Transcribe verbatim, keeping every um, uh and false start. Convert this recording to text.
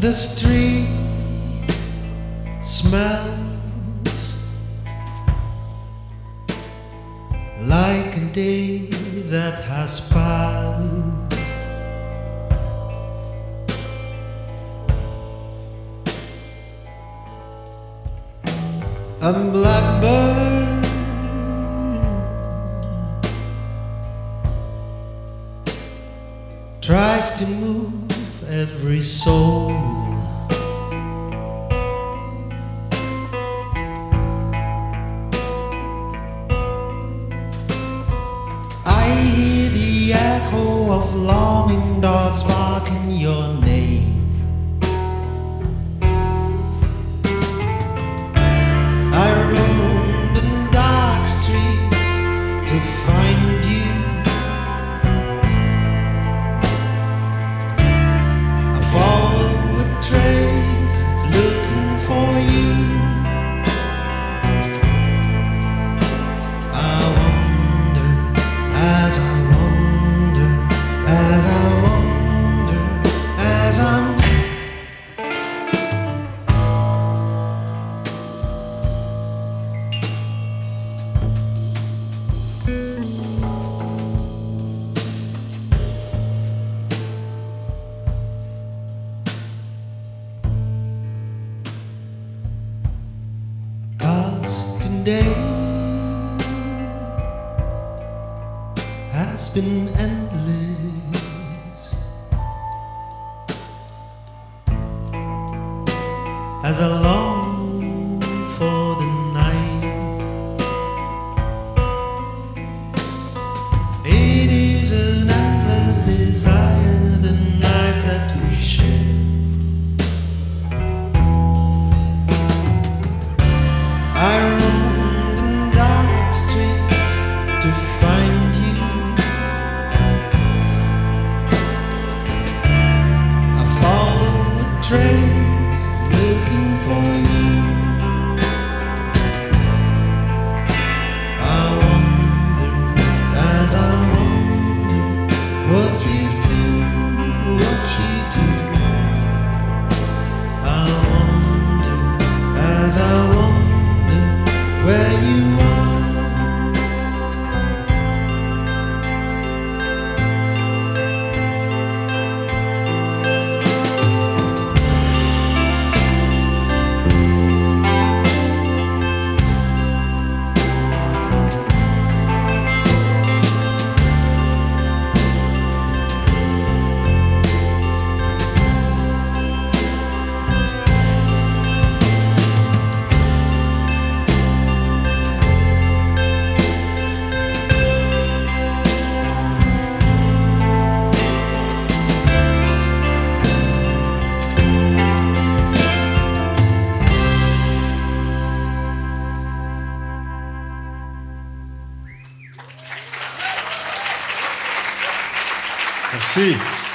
The street smells like a day that has passed. A blackbird tries to move every soul. I hear the echo of longing dogs barking your name. I roamed in dark streets to find you. I follow a trace looking for you. I wonder as I wonder, as I wonder, as I'm Today has been endless as I long for the night. It is an endless desire, the nights that we share. I to find you. I follow a trace looking for you. I wonder as I wonder what you think, what you do. I wonder as I wonder where you are. Merci.